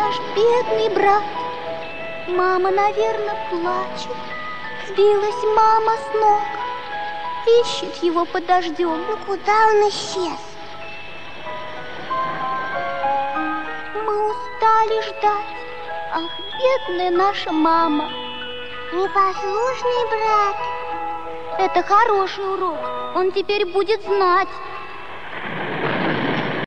наш бедный брат. Мама, наверное, плачет. Сбилась мама с ног. Ищет его под дождем. Ну куда он исчез? Мы устали ждать. Ах, бедная наша мама. Непослушный брат. Это хороший урок. Он теперь будет знать,